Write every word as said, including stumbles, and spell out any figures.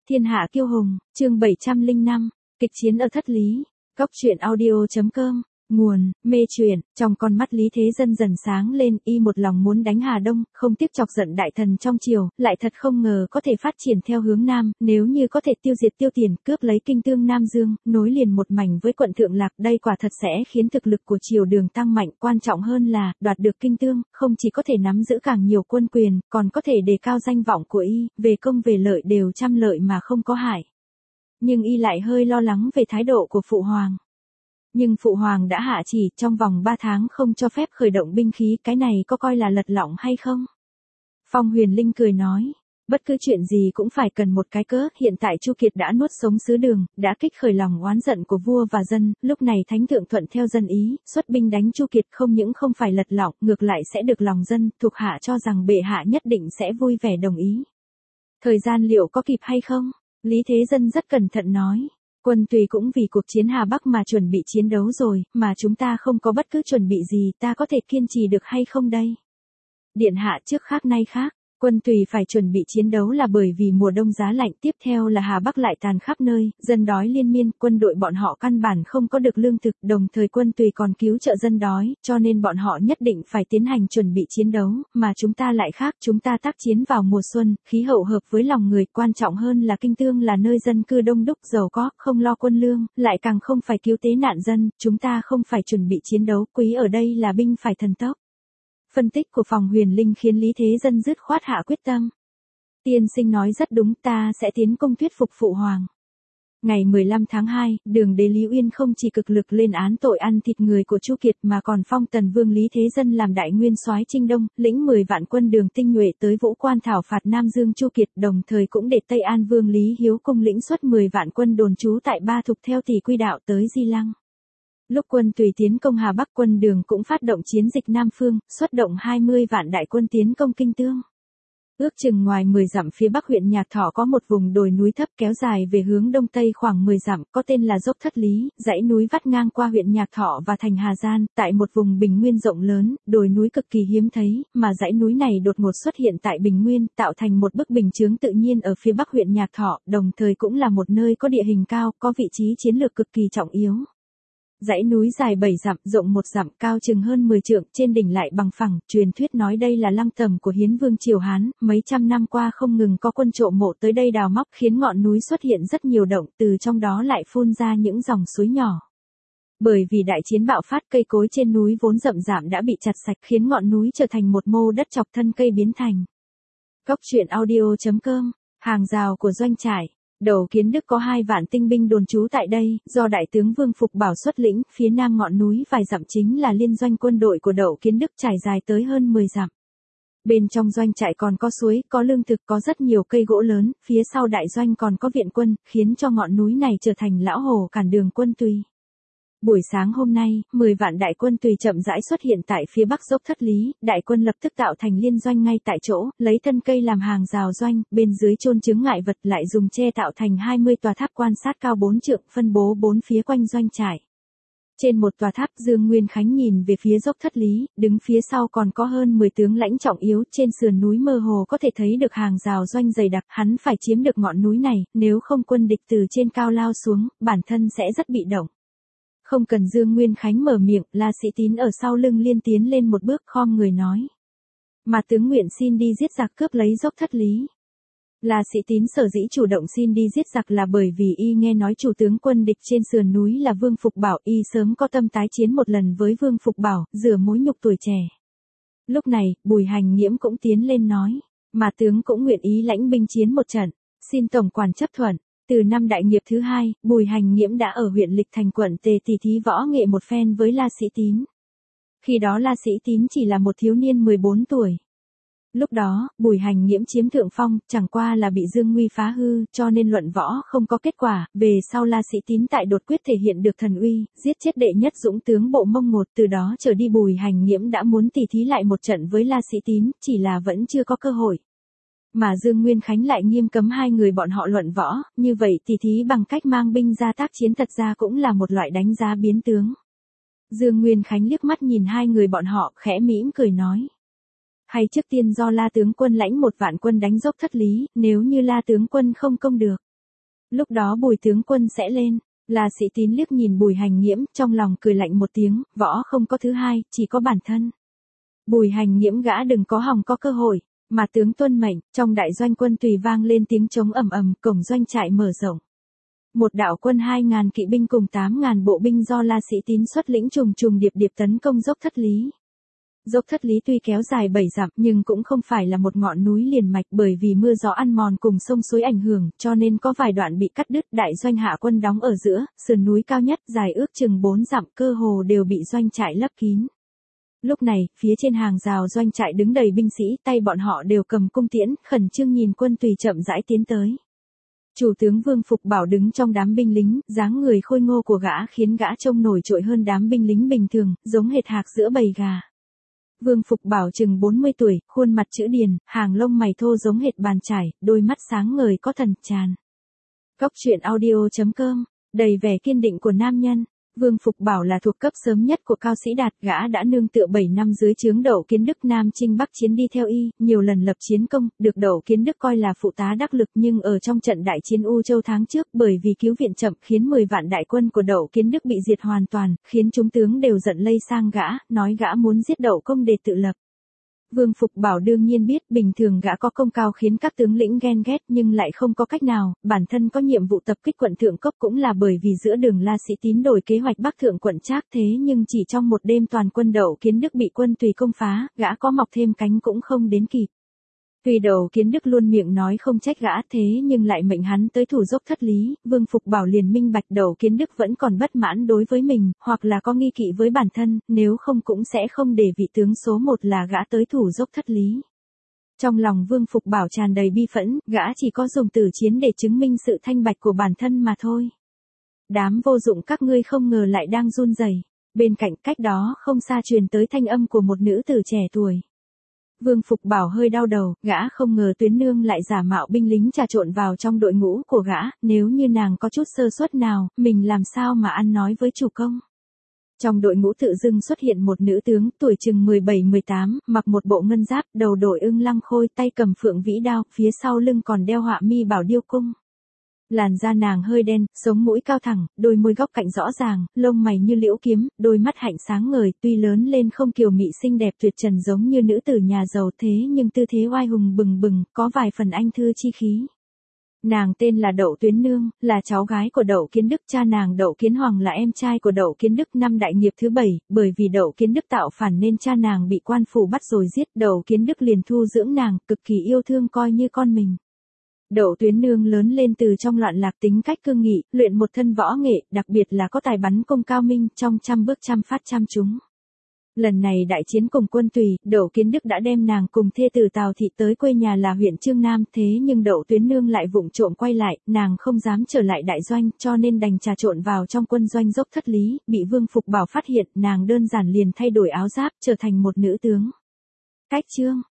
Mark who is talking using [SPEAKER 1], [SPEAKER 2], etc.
[SPEAKER 1] Thiên hạ kiêu hùng, chương bảy trăm lẻ năm, kịch chiến ở Thất Lý, Góc truyện audio chấm com, nguồn, mê truyện, trong con mắt Lý Thế Dân dần sáng lên, y một lòng muốn đánh Hà Đông, không tiếc chọc giận đại thần trong triều, lại thật không ngờ có thể phát triển theo hướng Nam, nếu như có thể tiêu diệt Tiêu Tiền, cướp lấy kinh tương Nam Dương, nối liền một mảnh với quận Thượng Lạc, đây quả thật sẽ khiến thực lực của triều đường tăng mạnh, quan trọng hơn là, đoạt được kinh tương, không chỉ có thể nắm giữ càng nhiều quân quyền, còn có thể đề cao danh vọng của y, về công về lợi đều trăm lợi mà không có hại. Nhưng y lại hơi lo lắng về thái độ của Phụ Hoàng. Nhưng Phụ Hoàng đã hạ chỉ trong vòng ba tháng không cho phép khởi động binh khí, cái này có coi là lật lọng hay không? Phong Huyền Linh cười nói, bất cứ chuyện gì cũng phải cần một cái cớ, hiện tại Chu Kiệt đã nuốt sống sứ đường, đã kích khởi lòng oán giận của vua và dân, lúc này Thánh Thượng thuận theo dân ý, xuất binh đánh Chu Kiệt không những không phải lật lọng, ngược lại sẽ được lòng dân, thuộc hạ cho rằng bệ hạ nhất định sẽ vui vẻ đồng ý. Thời gian liệu có kịp hay không? Lý Thế Dân rất cẩn thận nói. Quân tùy cũng vì cuộc chiến Hà Bắc mà chuẩn bị chiến đấu rồi, mà chúng ta không có bất cứ chuẩn bị gì, ta có thể kiên trì được hay không đây? Điện hạ trước khác nay khác, quân tùy phải chuẩn bị chiến đấu là bởi vì mùa đông giá lạnh, tiếp theo là Hà Bắc lại tàn khắp nơi, dân đói liên miên, quân đội bọn họ căn bản không có được lương thực, đồng thời quân tùy còn cứu trợ dân đói, cho nên bọn họ nhất định phải tiến hành chuẩn bị chiến đấu, mà chúng ta lại khác, chúng ta tác chiến vào mùa xuân, khí hậu hợp với lòng người, quan trọng hơn là kinh tương là nơi dân cư đông đúc giàu có, không lo quân lương, lại càng không phải cứu tế nạn dân, chúng ta không phải chuẩn bị chiến đấu, quý ở đây là binh phải thần tốc. Phân tích của Phòng Huyền Linh khiến Lý Thế Dân dứt khoát hạ quyết tâm. Tiên sinh nói rất đúng, ta sẽ tiến công thuyết phục Phụ Hoàng. Ngày mười lăm tháng hai, Đường đế Lý Uyên không chỉ cực lực lên án tội ăn thịt người của Chu Kiệt mà còn phong Tần Vương Lý Thế Dân làm đại nguyên soái Trinh Đông, lĩnh mười vạn quân Đường tinh nhuệ tới Vũ Quan thảo phạt Nam Dương Chu Kiệt, đồng thời cũng để Tây An Vương Lý Hiếu cung lĩnh xuất mười vạn quân đồn trú tại Ba Thục theo tỷ quy đạo tới Di Lăng. Lúc quân tùy tiến công Hà Bắc, quân Đường cũng phát động chiến dịch Nam Phương, xuất động hai mươi vạn đại quân tiến công kinh tương. Ước chừng ngoài mười dặm phía bắc huyện Nhạc Thọ có một vùng đồi núi thấp kéo dài về hướng đông tây khoảng mười dặm, có tên là dốc Thất Lý, dãy núi vắt ngang qua huyện Nhạc Thọ và thành Hà Giang, tại một vùng bình nguyên rộng lớn, đồi núi cực kỳ hiếm thấy, mà dãy núi này đột ngột xuất hiện tại bình nguyên, tạo thành một bức bình chướng tự nhiên ở phía bắc huyện Nhạc Thọ, đồng thời cũng là một nơi có địa hình cao, có vị trí chiến lược cực kỳ trọng yếu. Dãy núi dài bảy dặm, rộng một dặm, cao chừng hơn mười trượng, trên đỉnh lại bằng phẳng, truyền thuyết nói đây là lăng tẩm của Hiến Vương triều Hán, mấy trăm năm qua không ngừng có quân trộm mộ tới đây đào móc, khiến ngọn núi xuất hiện rất nhiều động, từ trong đó lại phun ra những dòng suối nhỏ. Bởi vì đại chiến bạo phát, cây cối trên núi vốn rậm rạp đã bị chặt sạch, khiến ngọn núi trở thành một mô đất chọc thân cây biến thành. Góc truyện audio chấm com, hàng rào của doanh trại. Đầu Kiến Đức có hai vạn tinh binh đồn trú tại đây, do đại tướng Vương Phục Bảo xuất lĩnh, phía nam ngọn núi vài dặm chính là liên doanh quân đội của Đậu Kiến Đức trải dài tới hơn mười dặm. Bên trong doanh trại còn có suối, có lương thực, có rất nhiều cây gỗ lớn, phía sau đại doanh còn có viện quân, khiến cho ngọn núi này trở thành lão hồ cản đường quân tùy. Buổi sáng hôm nay, mười vạn đại quân tùy chậm rãi xuất hiện tại phía bắc dốc Thất Lý, đại quân lập tức tạo thành liên doanh ngay tại chỗ, lấy thân cây làm hàng rào doanh, bên dưới chôn chướng ngại vật lại dùng tre tạo thành hai mươi tòa tháp quan sát cao bốn trượng, phân bố bốn phía quanh doanh trại. Trên một tòa tháp, Dương Nguyên Khánh nhìn về phía dốc Thất Lý, đứng phía sau còn có hơn mười tướng lãnh trọng yếu, trên sườn núi mơ hồ có thể thấy được hàng rào doanh dày đặc, hắn phải chiếm được ngọn núi này, nếu không quân địch từ trên cao lao xuống, bản thân sẽ rất bị động. Không cần Dương Nguyên Khánh mở miệng, La Sĩ Tín ở sau lưng liên tiến lên một bước khom người nói. Mà tướng nguyện xin đi giết giặc cướp lấy dốc Thất Lý. La Sĩ Tín sở dĩ chủ động xin đi giết giặc là bởi vì y nghe nói chủ tướng quân địch trên sườn núi là Vương Phục Bảo, y sớm có tâm tái chiến một lần với Vương Phục Bảo, rửa mối nhục tuổi trẻ. Lúc này, Bùi Hành Nghiễm cũng tiến lên nói, mà tướng cũng nguyện ý lãnh binh chiến một trận, xin tổng quản chấp thuận. Từ năm đại nghiệp thứ hai, Bùi Hành Nghiễm đã ở huyện Lịch Thành quận Tề tỉ thí võ nghệ một phen với La Sĩ Tín. Khi đó La Sĩ Tín chỉ là một thiếu niên mười bốn tuổi. Lúc đó, Bùi Hành Nghiễm chiếm thượng phong, chẳng qua là bị Dương Nguy phá hư, cho nên luận võ không có kết quả, về sau La Sĩ Tín tại đột quyết thể hiện được thần uy, giết chết đệ nhất dũng tướng bộ Mông Ngột, từ đó trở đi Bùi Hành Nghiễm đã muốn tỉ thí lại một trận với La Sĩ Tín, chỉ là vẫn chưa có cơ hội. Mà Dương Nguyên Khánh lại nghiêm cấm hai người bọn họ luận võ, như vậy tỉ thí bằng cách mang binh ra tác chiến thật ra cũng là một loại đánh giá biến tướng. Dương Nguyên Khánh liếc mắt nhìn hai người bọn họ, khẽ mỉm cười nói. Hay trước tiên do La tướng quân lãnh một vạn quân đánh dốc Thất Lý, nếu như La tướng quân không công được. Lúc đó Bùi tướng quân sẽ lên. La Sĩ Tín liếc nhìn Bùi Hành Nghiễm, trong lòng cười lạnh một tiếng, võ không có thứ hai, chỉ có bản thân. Bùi Hành Nghiễm gã đừng có hòng có cơ hội, mà tướng tuân mệnh, trong đại doanh quân tùy vang lên tiếng trống ầm ầm, cổng doanh trại mở rộng. Một đạo quân hai ngàn kỵ binh cùng tám ngàn bộ binh do La Sĩ Tín xuất lĩnh trùng trùng điệp điệp tấn công dốc Thất Lý. Dốc Thất Lý tuy kéo dài bảy dặm nhưng cũng không phải là một ngọn núi liền mạch, bởi vì mưa gió ăn mòn cùng sông suối ảnh hưởng, cho nên có vài đoạn bị cắt đứt. Đại doanh hạ quân đóng ở giữa, sườn núi cao nhất dài ước chừng bốn dặm, cơ hồ đều bị doanh trại lấp kín. Lúc này, phía trên hàng rào doanh trại đứng đầy binh sĩ, tay bọn họ đều cầm cung tiễn, khẩn trương nhìn quân tùy chậm rãi tiến tới. Chủ tướng Vương Phục Bảo đứng trong đám binh lính, dáng người khôi ngô của gã khiến gã trông nổi trội hơn đám binh lính bình thường, giống hệt hạc giữa bầy gà. Vương Phục Bảo chừng bốn mươi tuổi, khuôn mặt chữ điền, hàng lông mày thô giống hệt bàn chải, đôi mắt sáng ngời có thần tràn. Cóc truyện audio chấm com, đầy vẻ kiên định của nam nhân. Vương Phục Bảo là thuộc cấp sớm nhất của Cao Sĩ Đạt, gã đã nương tựa bảy năm dưới trướng Đậu Kiến Đức Nam chinh Bắc chiến đi theo y, nhiều lần lập chiến công, được Đậu Kiến Đức coi là phụ tá đắc lực, nhưng ở trong trận đại chiến U Châu tháng trước, bởi vì cứu viện chậm khiến mười vạn đại quân của Đậu Kiến Đức bị diệt hoàn toàn, khiến chúng tướng đều giận lây sang gã, nói gã muốn giết Đậu Công để tự lập. Vương Phục Bảo đương nhiên biết bình thường gã có công cao khiến các tướng lĩnh ghen ghét, nhưng lại không có cách nào, bản thân có nhiệm vụ tập kích quận Thượng Cốc cũng là bởi vì giữa đường La Sĩ Tín đổi kế hoạch Bắc Thượng quận Trác, thế nhưng chỉ trong một đêm toàn quân Đậu Kiến Đức bị quân tùy công phá, gã có mọc thêm cánh cũng không đến kịp. Tuy Đậu Kiến Đức luôn miệng nói không trách gã, thế nhưng lại mệnh hắn tới thủ dốc Thất Lý, Vương Phục Bảo liền minh bạch Đậu Kiến Đức vẫn còn bất mãn đối với mình, hoặc là có nghi kỵ với bản thân, nếu không cũng sẽ không để vị tướng số một là gã tới thủ dốc Thất Lý. Trong lòng Vương Phục Bảo tràn đầy bi phẫn, gã chỉ có dùng tử chiến để chứng minh sự thanh bạch của bản thân mà thôi. Đám vô dụng các ngươi không ngờ lại đang run rẩy. Bên cạnh cách đó không xa truyền tới thanh âm của một nữ tử trẻ tuổi. Vương Phục Bảo hơi đau đầu, gã không ngờ Tuyến Nương lại giả mạo binh lính trà trộn vào trong đội ngũ của gã, nếu như nàng có chút sơ suất nào, mình làm sao mà ăn nói với chủ công. Trong đội ngũ tự dưng xuất hiện một nữ tướng, tuổi chừng mười bảy mười tám, mặc một bộ ngân giáp, đầu đội ưng lăng khôi, tay cầm phượng vĩ đao, phía sau lưng còn đeo họa mi bảo điêu cung. Làn da nàng hơi đen, sống mũi cao thẳng, đôi môi góc cạnh rõ ràng, lông mày như liễu kiếm, đôi mắt hạnh sáng ngời, tuy lớn lên không kiều mị xinh đẹp tuyệt trần giống như nữ tử nhà giàu thế nhưng tư thế oai hùng bừng bừng, có vài phần anh thư chi khí. Nàng tên là Đậu Tuyến Nương, là cháu gái của Đậu Kiến Đức, cha nàng Đậu Kiến Hoàng là em trai của Đậu Kiến Đức năm đại nghiệp thứ bảy, bởi vì Đậu Kiến Đức tạo phản nên cha nàng bị quan phủ bắt rồi giết, Đậu Kiến Đức liền thu dưỡng nàng, cực kỳ yêu thương coi như con mình. Đậu Tuyến Nương lớn lên từ trong loạn lạc, tính cách cương nghị, luyện một thân võ nghệ, đặc biệt là có tài bắn cung cao minh, trong trăm bước trăm phát trăm trúng. Lần này đại chiến cùng quân tùy, Đậu Kiến Đức đã đem nàng cùng thê tử Tào Thị tới quê nhà là huyện Chương Nam, thế nhưng Đậu Tuyến Nương lại vụng trộm quay lại, nàng không dám trở lại đại doanh, cho nên đành trà trộn vào trong quân doanh dốc Thất Lý, bị Vương Phục Bảo phát hiện, nàng đơn giản liền thay đổi áo giáp, trở thành một nữ tướng. Cách chương